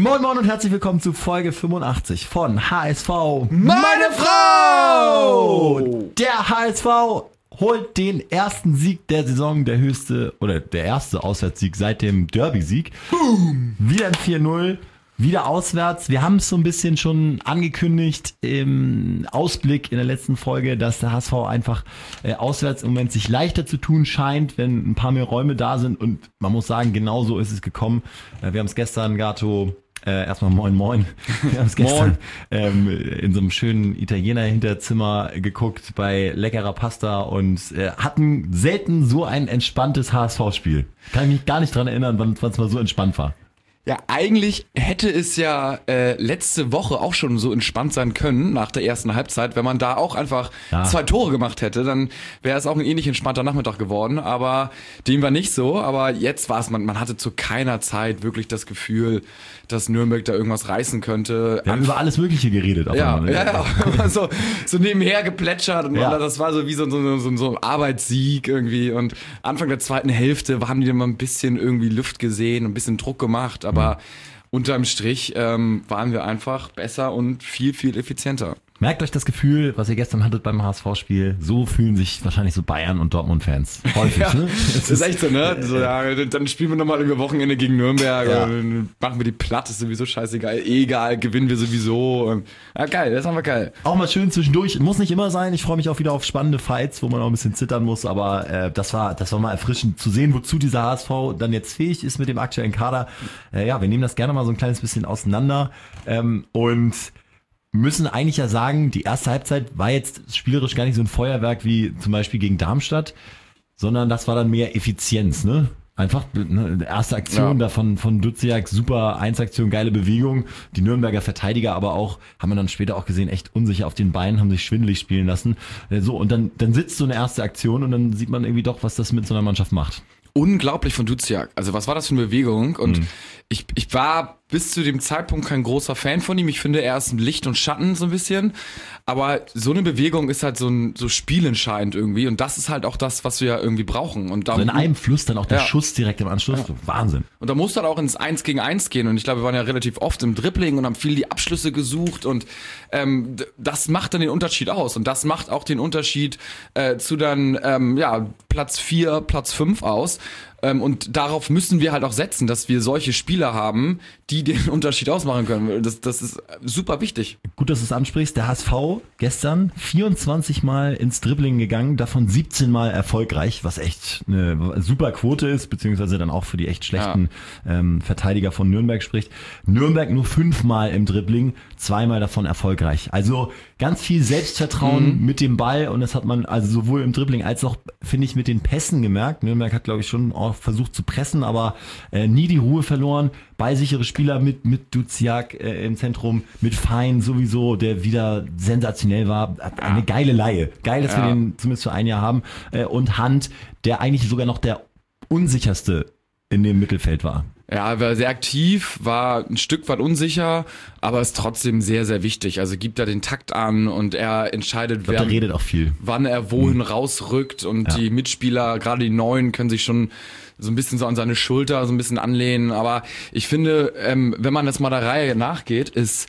Moin Moin und herzlich willkommen zu Folge 85 von HSV Meine Frau! Der HSV holt den ersten Sieg der Saison, der erste Auswärtssieg seit dem Derby-Sieg. Boom! Wieder ein 4-0. Wieder auswärts. Wir haben es so ein bisschen schon angekündigt im Ausblick in der letzten Folge, dass der HSV einfach auswärts im Moment sich leichter zu tun scheint, wenn ein paar mehr Räume da sind. Und man muss sagen, genau so ist es gekommen. Wir haben es gestern, Gato, erstmal moin moin. Wir haben es gestern in so einem schönen Italiener-Hinterzimmer geguckt bei leckerer Pasta und hatten selten so ein entspanntes HSV-Spiel. Kann ich mich gar nicht dran erinnern, wann es mal so entspannt war. Ja, eigentlich hätte es ja letzte Woche auch schon so entspannt sein können nach der ersten Halbzeit. Wenn man da auch einfach 2 Tore gemacht hätte, dann wäre es auch ein ähnlich entspannter Nachmittag geworden. Aber dem war nicht so. Aber jetzt war es, man hatte zu keiner Zeit wirklich das Gefühl, dass Nürnberg da irgendwas reißen könnte. Wir haben über alles Mögliche geredet. Ja. so nebenher geplätschert. Und das war so wie so ein Arbeitssieg irgendwie. Und Anfang der zweiten Hälfte haben die dann mal ein bisschen irgendwie Luft gesehen, ein bisschen Druck gemacht. Aber unterm Strich waren wir einfach besser und viel, viel effizienter. Merkt euch das Gefühl, was ihr gestern hattet beim HSV-Spiel. So fühlen sich wahrscheinlich so Bayern- und Dortmund-Fans häufig. Ja, ne? Das ist echt so, ne? Dann spielen wir nochmal über Wochenende gegen Nürnberg. Und machen wir die platt, ist sowieso scheißegal. Egal, gewinnen wir sowieso. Ja, geil, das haben wir geil. Auch mal schön zwischendurch. Muss nicht immer sein. Ich freue mich auch wieder auf spannende Fights, wo man auch ein bisschen zittern muss. Aber das war mal erfrischend zu sehen, wozu dieser HSV dann jetzt fähig ist mit dem aktuellen Kader. Wir nehmen das gerne mal so ein kleines bisschen auseinander. Und müssen eigentlich ja sagen, die erste Halbzeit war jetzt spielerisch gar nicht so ein Feuerwerk wie zum Beispiel gegen Darmstadt, sondern das war dann mehr Effizienz, ne? Einfach eine erste Aktion davon von Duziak, super Einsaktion, geile Bewegung. Die Nürnberger Verteidiger aber auch, haben wir dann später auch gesehen, echt unsicher auf den Beinen, haben sich schwindelig spielen lassen. So, und dann sitzt so eine erste Aktion und dann sieht man irgendwie doch, was das mit so einer Mannschaft macht. Unglaublich von Duziak. Also was war das für eine Bewegung? Und ich war bis zu dem Zeitpunkt kein großer Fan von ihm. Ich finde, er ist Licht und Schatten so ein bisschen. Aber so eine Bewegung ist halt so spielentscheidend irgendwie. Und das ist halt auch das, was wir ja irgendwie brauchen. Und da, also in einem Fluss dann auch der Schuss direkt im Anschluss. Ja. Wahnsinn. Und da muss dann auch ins 1 gegen 1 gehen. Und ich glaube, wir waren ja relativ oft im Dribbling und haben viel die Abschlüsse gesucht. Und das macht dann den Unterschied aus. Und das macht auch den Unterschied zu dann Platz 4, Platz 5 aus. Und darauf müssen wir halt auch setzen, dass wir solche Spieler haben, die den Unterschied ausmachen können. Das ist super wichtig. Gut, dass du es ansprichst. Der HSV gestern 24 Mal ins Dribbling gegangen, davon 17 Mal erfolgreich, was echt eine super Quote ist, beziehungsweise dann auch für die echt schlechten Verteidiger von Nürnberg spricht. Nürnberg nur 5 Mal im Dribbling, 2 Mal davon erfolgreich. Also ganz viel Selbstvertrauen mit dem Ball und das hat man also sowohl im Dribbling als auch, finde ich, mit den Pässen gemerkt. Nürnberg hat, glaube ich, schon auch versucht zu pressen, aber nie die Ruhe verloren. Ballsichere Spieler mit Duziak im Zentrum, mit Fein sowieso, der wieder sensationell war. Eine geile Leihe. Geil, dass wir den zumindest für ein Jahr haben. Und Hand, der eigentlich sogar noch der unsicherste in dem Mittelfeld war. Ja, er war sehr aktiv, war ein Stück weit unsicher, aber ist trotzdem sehr, sehr wichtig. Also gibt da den Takt an und er entscheidet, der redet auch viel, wann er wohin rausrückt und die Mitspieler, gerade die Neuen, können sich schon so ein bisschen so an seine Schulter so ein bisschen anlehnen. Aber ich finde, wenn man das mal der Reihe nachgeht, ist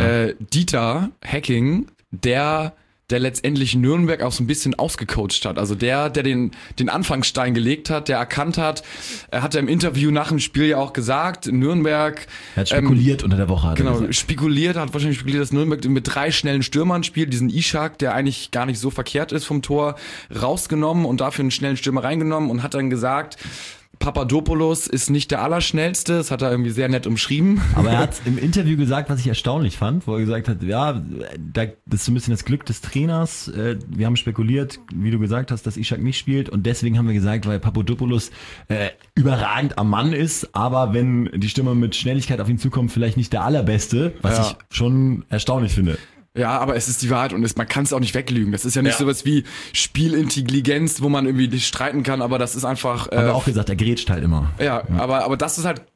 Dieter Hecking der letztendlich Nürnberg auch so ein bisschen ausgecoacht hat. Also der den Anfangsstein gelegt hat, der erkannt hat, er hat im Interview nach dem Spiel ja auch gesagt, Nürnberg... Er hat spekuliert unter der Woche. Hat wahrscheinlich spekuliert, dass Nürnberg mit 3 schnellen Stürmern spielt, diesen Ishak, der eigentlich gar nicht so verkehrt ist vom Tor, rausgenommen und dafür einen schnellen Stürmer reingenommen und hat dann gesagt... Papadopoulos ist nicht der Allerschnellste, das hat er irgendwie sehr nett umschrieben. Aber er hat im Interview gesagt, was ich erstaunlich fand, wo er gesagt hat, das ist so ein bisschen das Glück des Trainers. Wir haben spekuliert, wie du gesagt hast, dass Ishak nicht spielt und deswegen haben wir gesagt, weil Papadopoulos überragend am Mann ist, aber wenn die Stürmer mit Schnelligkeit auf ihn zukommen, vielleicht nicht der Allerbeste, was ich schon erstaunlich finde. Ja, aber es ist die Wahrheit und man kann es auch nicht weglügen. Das ist ja nicht sowas wie Spielintelligenz, wo man irgendwie nicht streiten kann, aber das ist einfach... Haben wir auch gesagt, er grätscht halt immer. Ja, aber das ist halt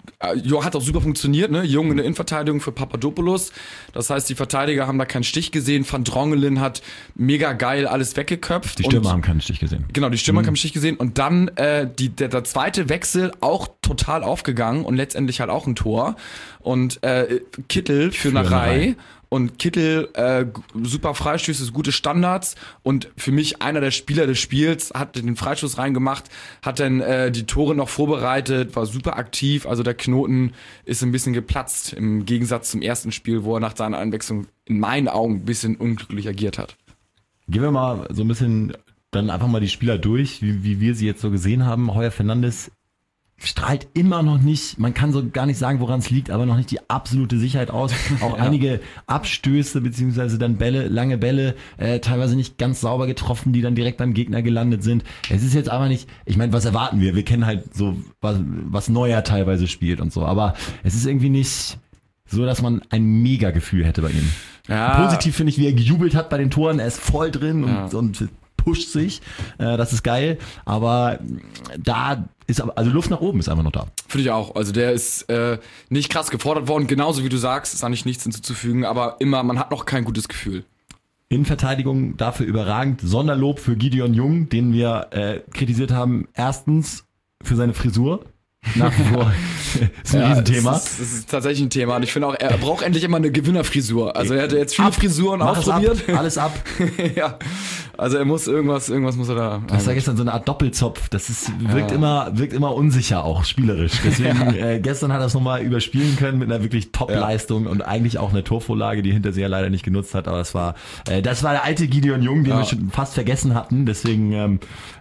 hat auch super funktioniert, ne? Jung in der Innenverteidigung für Papadopoulos. Das heißt, die Verteidiger haben da keinen Stich gesehen. Van Drongelen hat mega geil alles weggeköpft. Die Stürmer haben keinen Stich gesehen. Genau, die Stürmer haben keinen Stich gesehen. Und dann der zweite Wechsel auch total aufgegangen und letztendlich halt auch ein Tor. Und Kittel für eine Reihe. Und Kittel, super Freistöße, gute Standards und für mich einer der Spieler des Spiels, hat den Freistoß reingemacht, hat dann die Tore noch vorbereitet, war super aktiv, also der Knoten ist ein bisschen geplatzt im Gegensatz zum ersten Spiel, wo er nach seiner Einwechslung in meinen Augen ein bisschen unglücklich agiert hat. Gehen wir mal so ein bisschen dann einfach mal die Spieler durch, wie wir sie jetzt so gesehen haben. Heuer Fernandes strahlt immer noch nicht, man kann so gar nicht sagen, woran es liegt, aber noch nicht die absolute Sicherheit aus. Auch einige Abstöße beziehungsweise dann Bälle, lange Bälle, teilweise nicht ganz sauber getroffen, die dann direkt beim Gegner gelandet sind. Es ist jetzt aber nicht, ich meine, was erwarten wir? Wir kennen halt so, was Neuer teilweise spielt und so, aber es ist irgendwie nicht so, dass man ein Mega-Gefühl hätte bei ihm. Ja. Positiv finde ich, wie er gejubelt hat bei den Toren, er ist voll drin und pusht sich, das ist geil, aber da ist also Luft nach oben ist einfach noch da. Finde ich auch, also der ist nicht krass gefordert worden, genauso wie du sagst, ist eigentlich nichts hinzuzufügen, aber immer, man hat noch kein gutes Gefühl. Innenverteidigung dafür überragend, Sonderlob für Gideon Jung, den wir kritisiert haben, erstens für seine Frisur, nach wie vor ist ein Riesenthema. Das ist tatsächlich ein Thema und ich finde auch, er braucht endlich immer eine Gewinnerfrisur. Also er hat jetzt viele Frisuren ausprobiert. Alles ab. Ja, also er muss irgendwas muss er da. Das war gestern so eine Art Doppelzopf. Das wirkt immer unsicher auch spielerisch. Deswegen gestern hat er es nochmal überspielen können mit einer wirklich Top-Leistung und eigentlich auch eine Torvorlage, die Hinterseher leider nicht genutzt hat. Aber das war der alte Gideon Jung, den wir schon fast vergessen hatten. Deswegen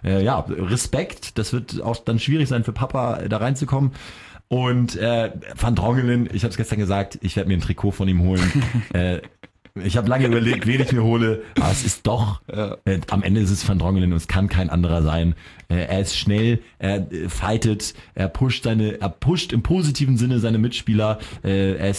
Respekt. Das wird auch dann schwierig sein für Papa da reinzukommen. Und Van Drongelen, ich habe es gestern gesagt, ich werde mir ein Trikot von ihm holen. Ich habe lange überlegt, wen ich mir hole, aber es ist doch, am Ende ist es Van Drongelen und es kann kein anderer sein. Er ist schnell, er fightet, er pusht im positiven Sinne seine Mitspieler, er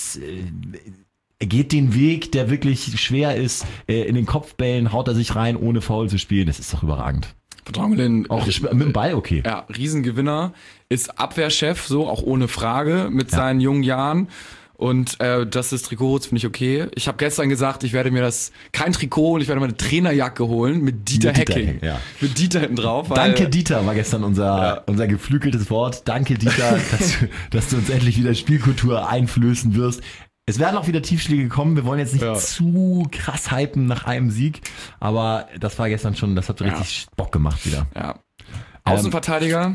geht den Weg, der wirklich schwer ist, in den Kopfbällen haut er sich rein, ohne Foul zu spielen, das ist doch überragend. Drongelen auch mit dem Ball okay. Ja, Riesengewinner, ist Abwehrchef, so auch ohne Frage mit seinen jungen Jahren und das ist Trikot, finde ich okay. Ich habe gestern gesagt, ich werde mir kein Trikot und ich werde mir eine Trainerjacke holen mit Dieter Hecking. Mit Dieter hinten drauf. Danke Dieter war gestern unser geflügeltes Wort. Danke Dieter, dass du uns endlich wieder Spielkultur einflößen wirst. Es werden auch wieder Tiefschläge kommen. Wir wollen jetzt nicht zu krass hypen nach einem Sieg. Aber das war gestern schon, das hat richtig Bock gemacht wieder. Ja. Außenverteidiger?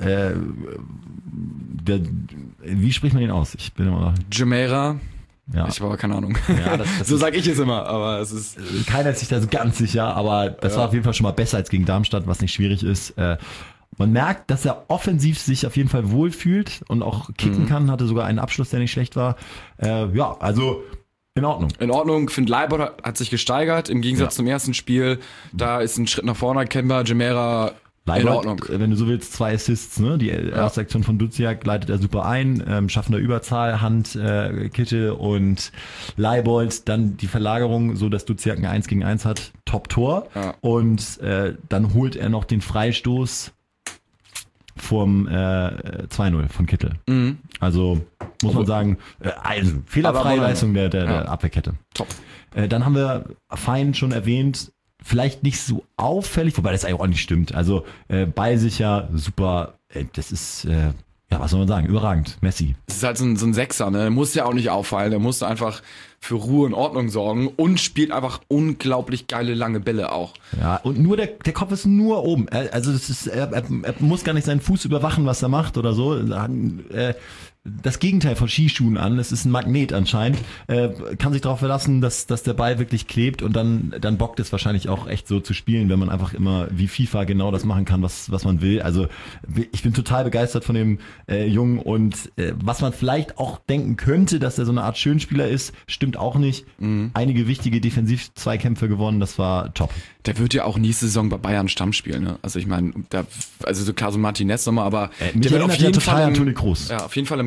Wie spricht man den aus? Ich bin immer... Jumeirah. Ja. Ich habe aber keine Ahnung. Ja, das so sage ich es immer, aber es ist... Keiner ist sich da so ganz sicher, aber das war auf jeden Fall schon mal besser als gegen Darmstadt, was nicht schwierig ist. Man merkt, dass er offensiv sich auf jeden Fall wohlfühlt und auch kicken kann, hatte sogar einen Abschluss, der nicht schlecht war. Also in Ordnung. In Ordnung, ich finde Leibold hat sich gesteigert, im Gegensatz zum ersten Spiel. Da ist ein Schritt nach vorne erkennbar, Jumeirah in Ordnung. Wenn du so willst, 2 Assists, ne? Die erste Aktion von Duziak leitet er super ein, schaffender Überzahl, Hand, Kittel und Leibold, dann die Verlagerung, so dass Duziak ein 1 gegen 1 hat, Top-Tor und dann holt er noch den Freistoß vom 2-0 von Kittel. Mhm. Also muss man sagen, fehlerfreie Leistung der Abwehrkette. Top. Dann haben wir Fein schon erwähnt, vielleicht nicht so auffällig, wobei das eigentlich auch nicht stimmt. Also ballsicher, super, das ist, was soll man sagen, überragend, Messi. Das ist halt so ein Sechser, ne? Der muss ja auch nicht auffallen, der muss einfach für Ruhe und Ordnung sorgen und spielt einfach unglaublich geile lange Bälle auch. Ja, und nur der Kopf ist nur oben. Also das ist, er muss gar nicht seinen Fuß überwachen, was er macht oder so. Das Gegenteil von Skischuhen an. Es ist ein Magnet anscheinend. Kann sich darauf verlassen, dass der Ball wirklich klebt und dann bockt es wahrscheinlich auch echt so zu spielen, wenn man einfach immer wie FIFA genau das machen kann, was man will. Also ich bin total begeistert von dem Jungen und was man vielleicht auch denken könnte, dass er so eine Art Schönspieler ist, stimmt auch nicht. Mhm. Einige wichtige Defensiv-Zweikämpfe gewonnen, das war top. Der wird ja auch nächste Saison bei Bayern Stamm spielen, ne? Also ich meine, so klar so Martinez nochmal, aber der wird auf jeden Fall Toni Kroos. Ja, auf jeden Fall im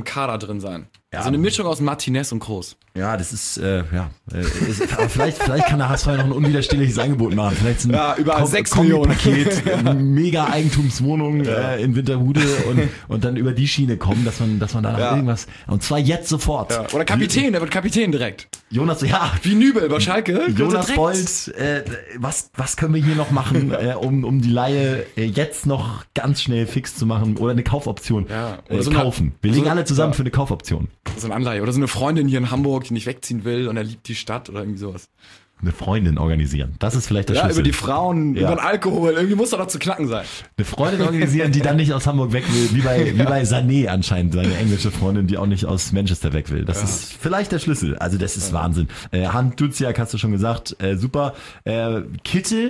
im Kader drin sein. Ja. So eine Mischung aus Martinez und Kroos. Ja, das ist, aber vielleicht kann der HSV ja noch ein unwiderstehliches Angebot machen. Vielleicht so ein über 6 Millionen. Paket, eine mega Eigentumswohnung in Winterhude und dann über die Schiene kommen, dass man da noch irgendwas, und zwar jetzt sofort. Ja. Oder Kapitän, der wird Kapitän direkt. Jonas, wie Nübel bei Schalke. Jonas Bolt, was können wir hier noch machen, um die Leihe jetzt noch ganz schnell fix zu machen oder eine Kaufoption kaufen. Wir legen alle zusammen für eine Kaufoption. So eine Anleihe oder so eine Freundin hier in Hamburg, die nicht wegziehen will und er liebt die Stadt oder irgendwie sowas. Eine Freundin organisieren. Das ist vielleicht der Schlüssel. Ja, über die Frauen, über den Alkohol. Irgendwie muss doch zu knacken sein. Eine Freundin organisieren, die dann nicht aus Hamburg weg will, wie bei Sané anscheinend, seine englische Freundin, die auch nicht aus Manchester weg will. Das ist vielleicht der Schlüssel. Also das ist Wahnsinn. Hand Duziak hast du schon gesagt, super. Kittel,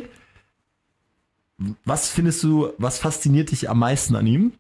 was fasziniert dich am meisten an ihm?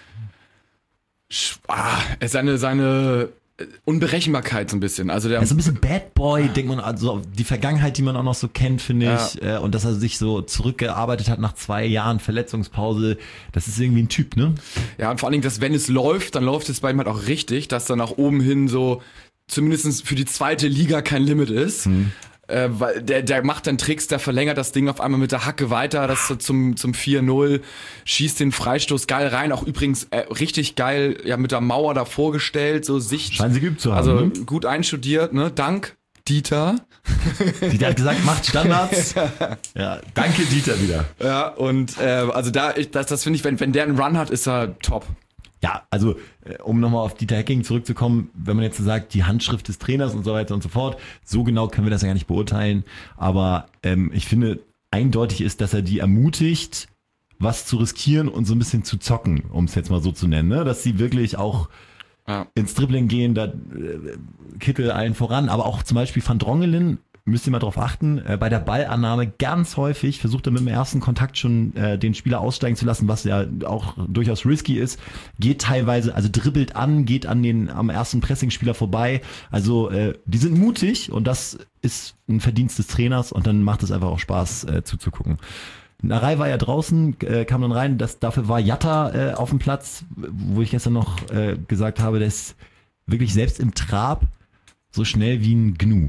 Seine Unberechenbarkeit so ein bisschen. Also der so ein bisschen Bad Boy, denkt man, also die Vergangenheit, die man auch noch so kennt, finde ich. Und dass er sich so zurückgearbeitet hat nach 2 Jahren Verletzungspause. Das ist irgendwie ein Typ, ne? Ja, und vor allen Dingen, dass wenn es läuft, dann läuft es bei ihm halt auch richtig, dass da nach oben hin so zumindest für die 2. Liga kein Limit ist. Weil der macht dann Tricks, der verlängert das Ding auf einmal mit der Hacke weiter, das so zum 4-0, schießt den Freistoß geil rein, auch übrigens richtig geil mit der Mauer davor gestellt, so Sicht. Scheinen sie geübt zu haben. Also gut einstudiert, ne? Dank Dieter. Dieter hat gesagt, macht Standards. Ja, danke Dieter wieder. Ja, und also das finde ich, wenn der einen Run hat, ist er top. Ja, also um nochmal auf Dieter Hecking zurückzukommen, wenn man jetzt so sagt, die Handschrift des Trainers und so weiter und so fort, so genau können wir das ja gar nicht beurteilen, aber ich finde, eindeutig ist, dass er die ermutigt, was zu riskieren und so ein bisschen zu zocken, um es jetzt mal so zu nennen, ne? Dass sie wirklich auch ins Dribbling gehen, da Kittel allen voran, aber auch zum Beispiel Van Drongelen, müsst ihr mal drauf achten, bei der Ballannahme ganz häufig versucht er mit dem ersten Kontakt schon den Spieler aussteigen zu lassen, was ja auch durchaus risky ist, geht teilweise, also dribbelt an, geht am ersten Pressingspieler vorbei, also die sind mutig und das ist ein Verdienst des Trainers und dann macht es einfach auch Spaß zuzugucken. Narei war ja draußen, kam dann rein, dafür war Jatta auf dem Platz, wo ich gestern noch gesagt habe, der ist wirklich selbst im Trab so schnell wie ein Gnu.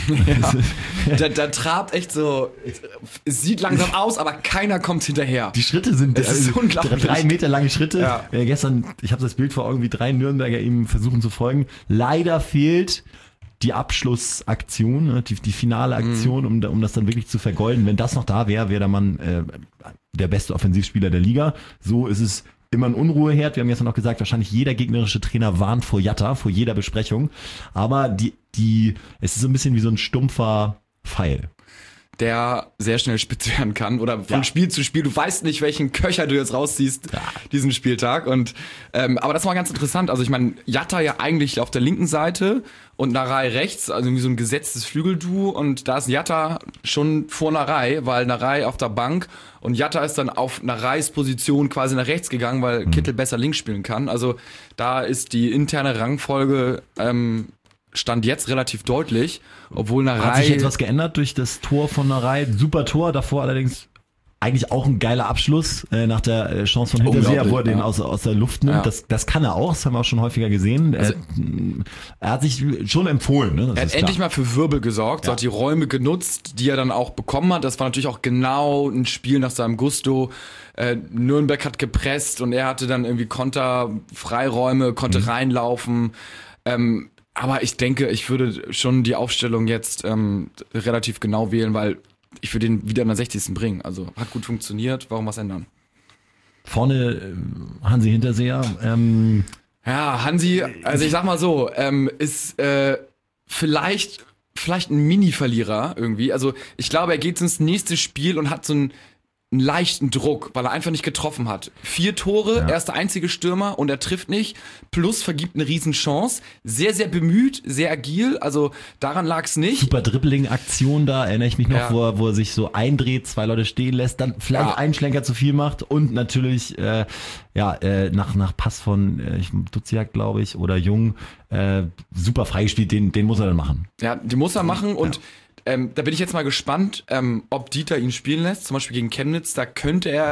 Ja. Der trabt echt so, es sieht langsam aus, aber keiner kommt hinterher. Die Schritte sind unglaublich. 3 Meter lange Schritte. Ja. Gestern, ich habe das Bild vor Augen, wie 3 Nürnberger ihm versuchen zu folgen. Leider fehlt die Abschlussaktion, die finale Aktion, um das dann wirklich zu vergolden. Wenn das noch da wäre, wäre der Mann der beste Offensivspieler der Liga. So ist es immer ein Unruheherd. Wir haben gestern noch gesagt, wahrscheinlich jeder gegnerische Trainer warnt vor Jatta, vor jeder Besprechung. Aber es ist so ein bisschen wie so ein stumpfer Pfeil. Der sehr schnell spitz werden kann oder von Spiel zu Spiel. Du weißt nicht, welchen Köcher du jetzt rausziehst diesen Spieltag. Und aber das war ganz interessant. Also ich meine, Jatta ja eigentlich auf der linken Seite und Narei rechts, also irgendwie so ein gesetztes Flügelduo. Und da ist Jatta schon vor Narei, weil Narei auf der Bank und Jatta ist dann auf Nareis Position quasi nach rechts gegangen, weil Kittel besser links spielen kann. Also da ist die interne Rangfolge Stand jetzt relativ deutlich, obwohl Narei... Hat sich jetzt was geändert durch das Tor von Narei? Super Tor, davor allerdings eigentlich auch ein geiler Abschluss nach der Chance von Hinterseher, wo er den aus der Luft nimmt. Ja. Das kann er auch, das haben wir auch schon häufiger gesehen. Also, er hat sich schon empfohlen. Ne? Er hat endlich mal für Wirbel gesorgt, so hat die Räume genutzt, die er dann auch bekommen hat. Das war natürlich auch genau ein Spiel nach seinem Gusto. Nürnberg hat gepresst und er hatte dann irgendwie Konterfreiräume, konnte reinlaufen. Aber ich denke, ich würde schon die Aufstellung jetzt relativ genau wählen, weil ich würde den wieder in der 60. bringen. Also hat gut funktioniert, warum was ändern? Vorne Hansi Hinterseher. Ja, Hansi, also ich sag mal so, ist vielleicht ein Mini-Verlierer irgendwie. Also ich glaube, er geht ins nächste Spiel und hat so einen leichten Druck, weil er einfach nicht getroffen hat. 4 Tore, er ist der einzige Stürmer und er trifft nicht, plus vergibt eine Riesenchance. Sehr, sehr bemüht, sehr agil, also daran lag es nicht. Super Dribbling-Aktion da, erinnere ich mich noch, wo er sich so eindreht, 2 Leute stehen lässt, dann vielleicht einen Schlenker zu viel macht und natürlich nach Pass von Duziak, glaube ich, oder Jung, super freigespielt, den muss er dann machen. Ja, den muss er machen und da bin ich jetzt mal gespannt, ob Dieter ihn spielen lässt, zum Beispiel gegen Chemnitz. Da könnte er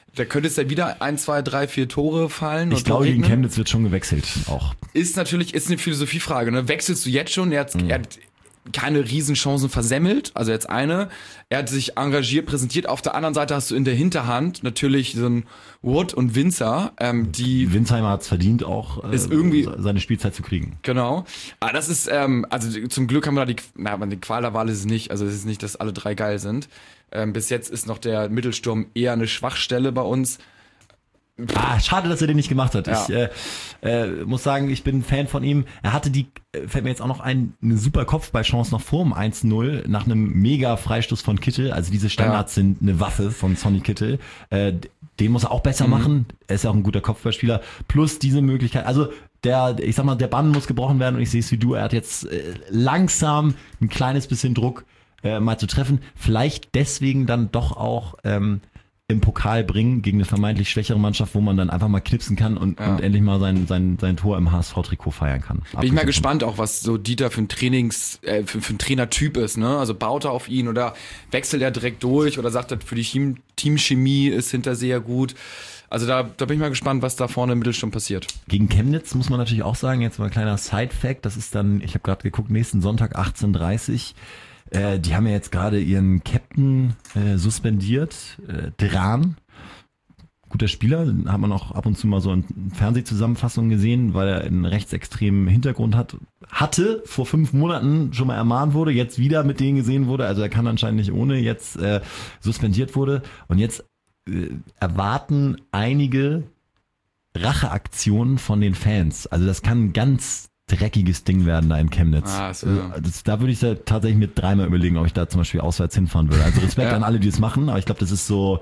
Da könnte es ja wieder 1, 2, 3, 4 Tore fallen. Ich glaube, gegen Chemnitz wird schon gewechselt auch. Ist eine Philosophiefrage. Ne? Wechselst du jetzt schon? Er hat keine Riesenchancen versemmelt, also jetzt eine. Er hat sich engagiert, präsentiert. Auf der anderen Seite hast du in der Hinterhand natürlich so ein Wood und Winzer, die... Winsheimer hat es verdient, auch ist irgendwie seine Spielzeit zu kriegen. Genau. Aber das ist, also zum Glück haben wir da die Qual der Wahl ist es nicht. Also es ist nicht, dass alle drei geil sind. Bis jetzt ist noch der Mittelsturm eher eine Schwachstelle bei uns. Schade, dass er den nicht gemacht hat. Ja. Ich muss sagen, ich bin ein Fan von ihm. Er hatte fällt mir jetzt auch noch eine super Kopfballchance noch vor dem 1-0 nach einem mega Freistoß von Kittel. Also diese Standards sind eine Waffe von Sonny Kittel. Den muss er auch besser machen. Er ist ja auch ein guter Kopfballspieler. Plus diese Möglichkeit, also der Bann muss gebrochen werden und ich sehe es wie du. Er hat jetzt langsam ein kleines bisschen Druck mal zu treffen. Vielleicht deswegen dann doch auch im Pokal bringen gegen eine vermeintlich schwächere Mannschaft, wo man dann einfach mal knipsen kann und endlich mal sein Tor im HSV-Trikot feiern kann. Bin ich mal gespannt auch, was so Dieter für ein für ein Trainertyp ist, ne? Also baut er auf ihn oder wechselt er direkt durch oder sagt er, für die Teamchemie ist Hinterseher gut. Also da bin ich mal gespannt, was da vorne im Mittelsturm passiert. Gegen Chemnitz muss man natürlich auch sagen, jetzt mal ein kleiner Side-Fact, das ist dann, ich habe gerade geguckt, nächsten Sonntag 18:30 Uhr. Die haben ja jetzt gerade ihren Captain suspendiert, Dran. Guter Spieler, hat man auch ab und zu mal so in Fernsehzusammenfassungen gesehen, weil er einen rechtsextremen Hintergrund hatte, vor 5 Monaten schon mal ermahnt wurde, jetzt wieder mit denen gesehen wurde, also er kann anscheinend nicht ohne, jetzt suspendiert wurde und jetzt erwarten einige Racheaktionen von den Fans. Also das kann ein ganz dreckiges Ding werden da in Chemnitz. Da würde ich tatsächlich mit 3-mal überlegen, ob ich da zum Beispiel auswärts hinfahren würde. Also Respekt an alle, die das machen, aber ich glaube, das ist so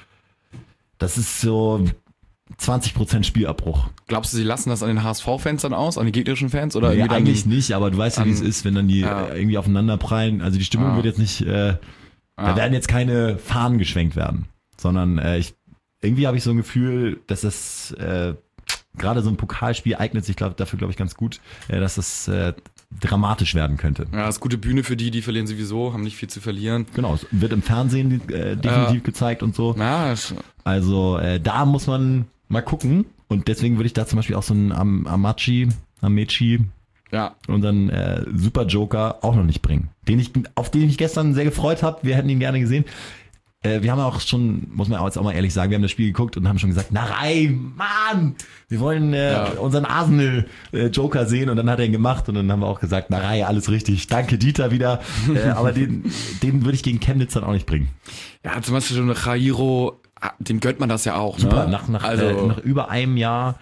20% Spielabbruch. Glaubst du, sie lassen das an den HSV-Fans dann aus, an die gegnerischen Fans? Oder nee, eigentlich nicht, aber du weißt ja, wie es ist, wenn dann die irgendwie aufeinander prallen. Also die Stimmung wird jetzt nicht, da werden jetzt keine Fahnen geschwenkt werden, sondern irgendwie habe ich so ein Gefühl, dass das gerade so ein Pokalspiel eignet sich dafür, glaube ich, ganz gut, dass das dramatisch werden könnte. Ja, das ist gute Bühne für die verlieren sowieso, haben nicht viel zu verlieren. Genau, es wird im Fernsehen definitiv gezeigt und so. Ja, also da muss man mal gucken und deswegen würde ich da zum Beispiel auch so einen Amechi unseren Super Joker auch noch nicht bringen. Auf den ich gestern sehr gefreut habe, wir hätten ihn gerne gesehen. Wir haben auch schon, muss man jetzt auch mal ehrlich sagen, wir haben das Spiel geguckt und haben schon gesagt, Mann, wir wollen unseren Arsenal-Joker sehen und dann hat er ihn gemacht und dann haben wir auch gesagt, alles richtig, danke Dieter wieder, aber den würde ich gegen Chemnitz dann auch nicht bringen. Ja, zum Beispiel so eine Jairo, dem gönnt man das ja auch. Super, ne? Nach über einem Jahr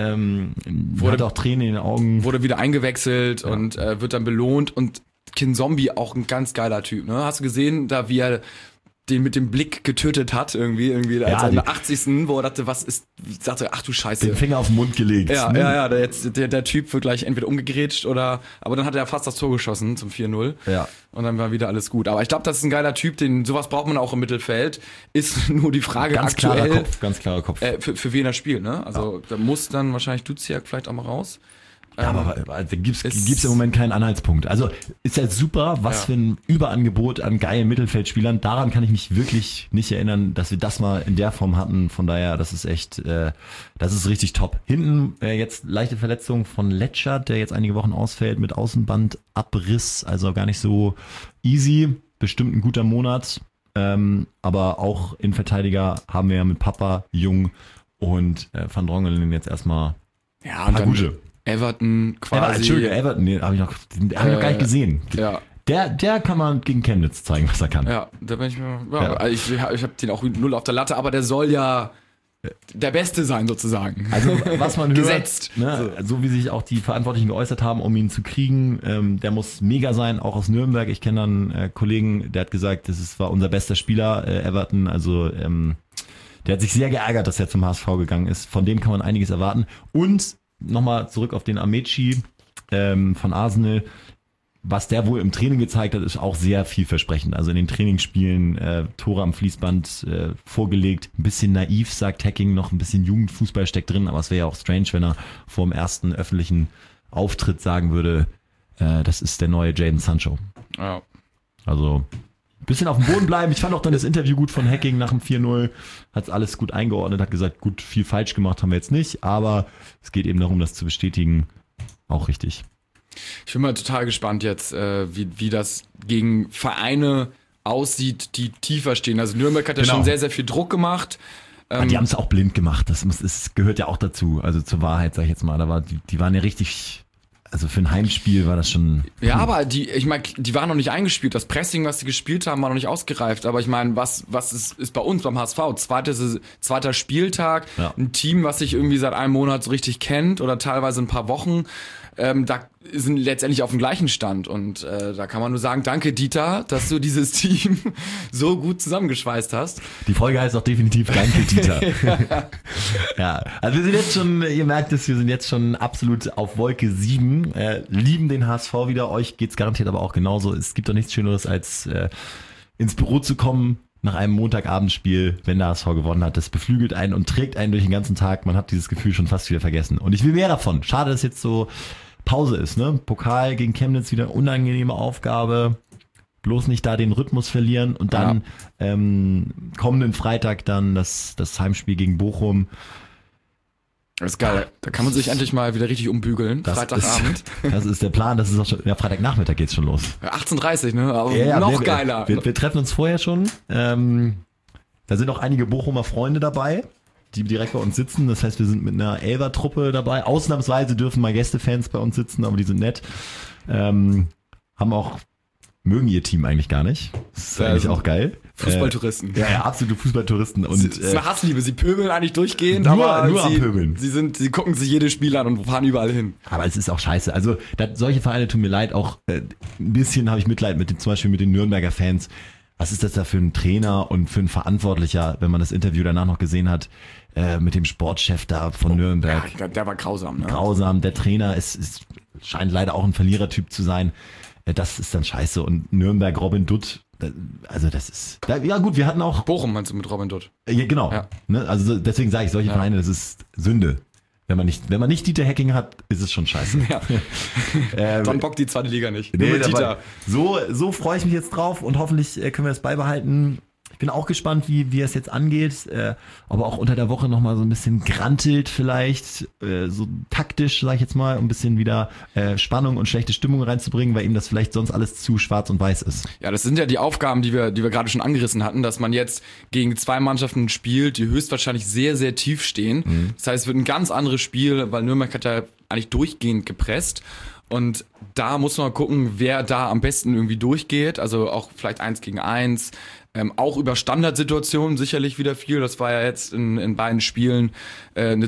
hat auch Tränen in den Augen. Wurde wieder eingewechselt und wird dann belohnt und Kinzombie auch ein ganz geiler Typ. Ne? Hast du gesehen, da wie er den mit dem Blick getötet hat, irgendwie als in der 80. wo er sagte, ach du Scheiße. Den Finger auf den Mund gelegt. Ja, der Typ wird gleich entweder umgegrätscht aber dann hat er fast das Tor geschossen zum 4-0. Ja. Und dann war wieder alles gut. Aber ich glaube, das ist ein geiler Typ, sowas braucht man auch im Mittelfeld. Ist nur die Frage ganz aktuell. Ganz klarer Kopf. Für wen er spielt, ne? Also da muss dann wahrscheinlich Duziak vielleicht auch mal raus. Ja, aber da gibt's im Moment keinen Anhaltspunkt. Also ist ja super, was für ein Überangebot an geilen Mittelfeldspielern. Daran kann ich mich wirklich nicht erinnern, dass wir das mal in der Form hatten. Von daher, das ist echt, das ist richtig top. Hinten jetzt leichte Verletzung von Letschert, der jetzt einige Wochen ausfällt mit Außenbandabriss. Also gar nicht so easy. Bestimmt ein guter Monat. Aber auch Innenverteidiger haben wir ja mit Papa, Jung und Van Drongelen jetzt erstmal ein paar gute. Everton quasi. Entschuldigung, Everton, den habe ich noch gar nicht gesehen. Ja. Der kann man gegen Chemnitz zeigen, was er kann. Ja, da bin ich mir. Ich habe den auch 0 auf der Latte, aber der soll ja der Beste sein sozusagen. Also was man hört, gesetzt. Ne, so wie sich auch die Verantwortlichen geäußert haben, um ihn zu kriegen, der muss mega sein, auch aus Nürnberg. Ich kenne dann einen Kollegen, der hat gesagt, war unser bester Spieler, Everton. Also der hat sich sehr geärgert, dass er zum HSV gegangen ist. Von dem kann man einiges erwarten. Und nochmal zurück auf den Amechi von Arsenal. Was der wohl im Training gezeigt hat, ist auch sehr vielversprechend. Also in den Trainingsspielen Tore am Fließband vorgelegt. Ein bisschen naiv, sagt Hacking, noch ein bisschen Jugendfußball steckt drin. Aber es wäre ja auch strange, wenn er vor dem ersten öffentlichen Auftritt sagen würde, das ist der neue Jadon Sancho. Ja. Also bisschen auf dem Boden bleiben. Ich fand auch dann das Interview gut von Hacking nach dem 4-0. Hat alles gut eingeordnet, hat gesagt, gut, viel falsch gemacht haben wir jetzt nicht, aber es geht eben darum, das zu bestätigen. Auch richtig. Ich bin mal total gespannt jetzt, wie das gegen Vereine aussieht, die tiefer stehen. Also Nürnberg hat ja schon sehr, sehr viel Druck gemacht. Die haben es auch blind gemacht. Das gehört ja auch dazu. Also zur Wahrheit, sag ich jetzt mal. Die waren ja richtig. Also für ein Heimspiel war das schon. Ja, aber die waren noch nicht eingespielt. Das Pressing, was sie gespielt haben, war noch nicht ausgereift. Aber ich meine, was ist bei uns beim HSV? Zweiter Spieltag, ein Team, was sich irgendwie seit einem Monat so richtig kennt oder teilweise ein paar Wochen. Da sind letztendlich auf dem gleichen Stand und da kann man nur sagen, danke Dieter, dass du dieses Team so gut zusammengeschweißt hast. Die Folge heißt auch definitiv Danke Dieter. Ja, also wir sind jetzt schon, ihr merkt es, wir sind jetzt schon absolut auf Wolke 7, lieben den HSV wieder, euch geht's garantiert aber auch genauso. Es gibt doch nichts Schöneres als ins Büro zu kommen nach einem Montagabendspiel, wenn der HSV gewonnen hat. Das beflügelt einen und trägt einen durch den ganzen Tag. Man hat dieses Gefühl schon fast wieder vergessen. Und ich will mehr davon. Schade, dass jetzt so Pause ist, ne? Pokal gegen Chemnitz wieder eine unangenehme Aufgabe. Bloß nicht da den Rhythmus verlieren. Und dann kommenden Freitag dann das Heimspiel gegen Bochum. Das ist geil. Da kann man sich endlich mal wieder richtig umbügeln. Freitagabend. Das ist der Plan. Das ist auch schon, ja, Freitagnachmittag geht's schon los. 18:30, ne? Aber noch geiler. Wir treffen uns vorher schon. Da sind auch einige Bochumer Freunde dabei, die direkt bei uns sitzen. Das heißt, wir sind mit einer Elfer-Truppe dabei. Ausnahmsweise dürfen mal Gästefans bei uns sitzen, aber die sind nett. Mögen ihr Team eigentlich gar nicht. Das ist eigentlich auch geil. Fußballtouristen. Ja, absolute Fußballtouristen. Und es ist eine Hassliebe. Sie pöbeln eigentlich durchgehend, nur aber am Pöbeln. Sie gucken sich jedes Spiel an und fahren überall hin. Aber es ist auch scheiße. Also solche Vereine tun mir leid. Auch ein bisschen habe ich Mitleid zum Beispiel mit den Nürnberger Fans. Was ist das da für ein Trainer und für ein Verantwortlicher, wenn man das Interview danach noch gesehen hat, mit dem Sportchef da von Nürnberg. Ja, der war grausam. Ne? Grausam. Der Trainer scheint leider auch ein Verlierertyp zu sein. Das ist dann scheiße. Und Nürnberg, Robin Dutt, also das ist, ja gut, wir hatten auch. Bochum meinst du mit Robin Dutt? Ja, genau. Ja. Ne, also deswegen sage ich, solche Vereine, das ist Sünde. Wenn man nicht Dieter Hacking hat, ist es schon scheiße. Ja. Dann bockt die zweite Liga nicht. Nee, mit Dieter. So freue ich mich jetzt drauf und hoffentlich können wir das beibehalten. Ich bin auch gespannt, wie es jetzt angeht, aber auch unter der Woche nochmal so ein bisschen grantelt vielleicht, so taktisch, sag ich jetzt mal, um ein bisschen wieder Spannung und schlechte Stimmung reinzubringen, weil ihm das vielleicht sonst alles zu schwarz und weiß ist. Ja, das sind ja die Aufgaben, die wir gerade schon angerissen hatten, dass man jetzt gegen zwei Mannschaften spielt, die höchstwahrscheinlich sehr, sehr tief stehen. Mhm. Das heißt, es wird ein ganz anderes Spiel, weil Nürnberg hat ja eigentlich durchgehend gepresst. Und da muss man gucken, wer da am besten irgendwie durchgeht. Also auch vielleicht 1 gegen 1. Auch über Standardsituationen sicherlich wieder viel. Das war ja jetzt in beiden Spielen eine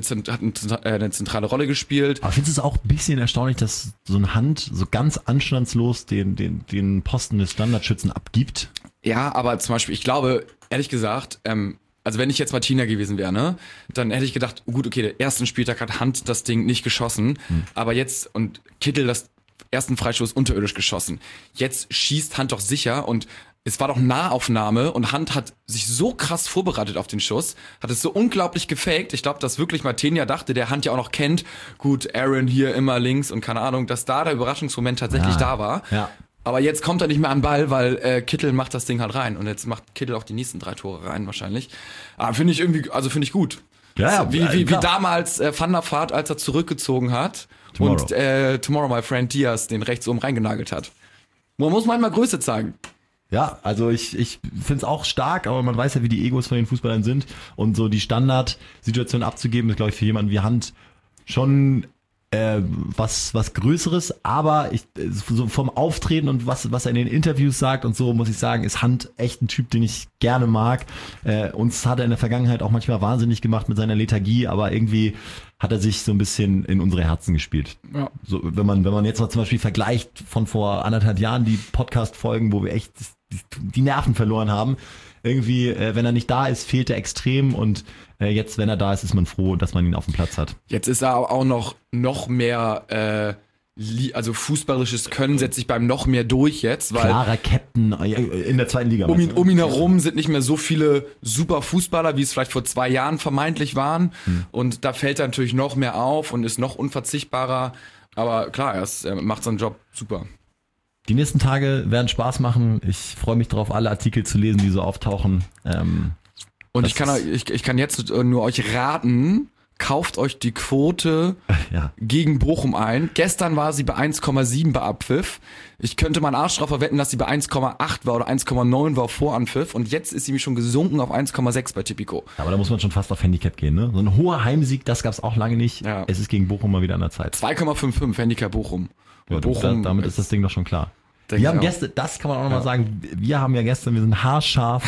zentrale Rolle gespielt. Aber findest du es auch ein bisschen erstaunlich, dass so eine Hand so ganz anstandslos den Posten des Standardschützen abgibt? Ja, aber zum Beispiel, ich glaube, ehrlich gesagt, also wenn ich jetzt Martina gewesen wäre, ne, dann hätte ich gedacht, gut, okay, der ersten Spieltag hat Hand das Ding nicht geschossen, aber jetzt, und Kittel das ersten Freistoß unterirdisch geschossen. Jetzt schießt Hand doch sicher und es war doch Nahaufnahme und Hand hat sich so krass vorbereitet auf den Schuss, hat es so unglaublich gefaked. Ich glaube, dass wirklich Martinia dachte, der Hand ja auch noch kennt, gut, Aaron hier immer links und keine Ahnung, dass da der Überraschungsmoment tatsächlich da war. Ja. Aber jetzt kommt er nicht mehr an den Ball, weil Kittel macht das Ding halt rein. Und jetzt macht Kittel auch die nächsten 3 Tore rein wahrscheinlich. Aber finde ich gut. Ja, wie damals Van der Vaart, als er zurückgezogen hat und Tomorrow My Friend Diaz den rechts oben reingenagelt hat. Man muss manchmal Größe zeigen. Ja, also ich finde es auch stark, aber man weiß ja, wie die Egos von den Fußballern sind. Und so die Standardsituation abzugeben, ist, glaube ich, für jemanden wie Hand schon was Größeres, aber so vom Auftreten und was er in den Interviews sagt und so, muss ich sagen, ist Hand echt ein Typ, den ich gerne mag. Uns hat er in der Vergangenheit auch manchmal wahnsinnig gemacht mit seiner Lethargie, aber irgendwie hat er sich so ein bisschen in unsere Herzen gespielt. Ja. So, wenn man jetzt mal zum Beispiel vergleicht von vor 1,5 Jahren die Podcast-Folgen, wo wir echt die Nerven verloren haben, irgendwie, wenn er nicht da ist, fehlt er extrem und jetzt, wenn er da ist, ist man froh, dass man ihn auf dem Platz hat. Jetzt ist er auch noch mehr, also fußballisches Können setzt sich beim noch mehr durch jetzt, weil klarer Captain in der zweiten Liga. Um ihn herum sind nicht mehr so viele super Fußballer, wie es vielleicht vor 2 Jahren vermeintlich waren. Und da fällt er natürlich noch mehr auf und ist noch unverzichtbarer. Aber klar, er macht seinen Job super. Die nächsten Tage werden Spaß machen. Ich freue mich darauf, alle Artikel zu lesen, die so auftauchen. Und ich kann jetzt nur euch raten, kauft euch die Quote gegen Bochum ein. Gestern war sie bei 1,7 bei Abpfiff. Ich könnte meinen Arsch drauf verwetten, dass sie bei 1,8 war oder 1,9 war vor Anpfiff. Und jetzt ist sie schon gesunken auf 1,6 bei Tipico. Aber da muss man schon fast auf Handicap gehen, ne? So ein hoher Heimsieg, das gab es auch lange nicht. Ja. Es ist gegen Bochum mal wieder an der Zeit. 2,55 Handicap Bochum. Ja, damit ist das Ding doch schon schon klar. Wir haben gestern, das kann man auch nochmal sagen, wir sind haarscharf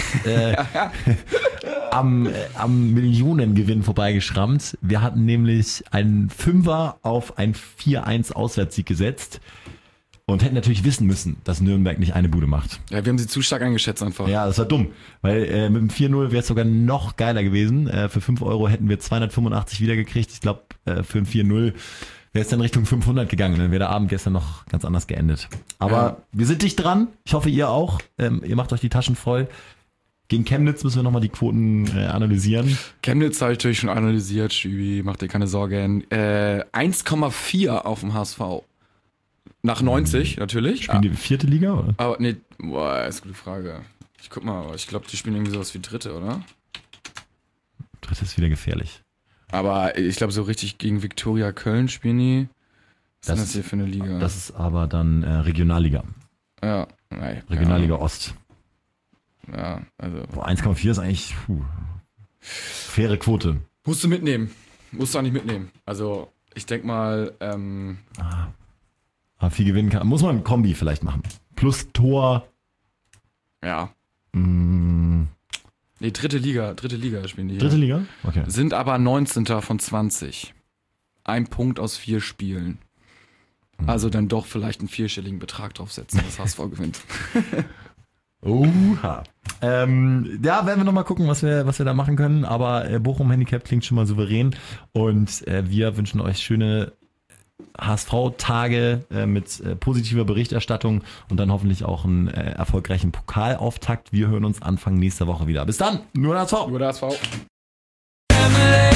am Millionengewinn vorbeigeschrammt. Wir hatten nämlich einen Fünfer auf ein 4-1 Auswärtssieg gesetzt und hätten natürlich wissen müssen, dass Nürnberg nicht eine Bude macht. Ja, wir haben sie zu stark eingeschätzt einfach. Ja, das war dumm, weil mit dem 4-0 wäre es sogar noch geiler gewesen. Für 5 Euro hätten wir 285 wiedergekriegt. Ich glaube, für ein 4-0 wäre es dann Richtung 500 gegangen, dann wäre der Abend gestern noch ganz anders geendet. Aber wir sind dicht dran. Ich hoffe, ihr auch. Ihr macht euch die Taschen voll. Gegen Chemnitz müssen wir nochmal die Quoten analysieren. Chemnitz habe ich natürlich schon analysiert, Schübi, macht dir keine Sorgen. 1,4 auf dem HSV. Nach 90 natürlich. Spielen die 4. Liga, oder? Aber nee, ist eine gute Frage. Ich guck mal, aber ich glaube, die spielen irgendwie sowas wie 3., oder? 3. ist wieder gefährlich. Aber ich glaube, so richtig gegen Viktoria Köln spielen die. Was ist das hier für eine Liga? Das ist aber dann Regionalliga. Ja, nein. Regionalliga Ost. Ja, also. 1,4 ist eigentlich faire Quote. Musst du mitnehmen. Musst du auch nicht mitnehmen. Also, ich denke mal, viel gewinnen kann. Muss man ein Kombi vielleicht machen. Plus Tor. Ja. Nee, dritte Liga spielen die. Dritte Liga? Okay. Sind aber 19. von 20. 1 Punkt aus 4 Spielen. Also dann doch vielleicht einen 4-stelligen Betrag draufsetzen, dass HSV gewinnt. Oha. Werden wir nochmal gucken, was wir da machen können. Aber Bochum Handicap klingt schon mal souverän. Und wir wünschen euch schöne HSV-Tage mit positiver Berichterstattung und dann hoffentlich auch einen erfolgreichen Pokalauftakt. Wir hören uns Anfang nächster Woche wieder. Bis dann, nur der HSV. Nur der HSV.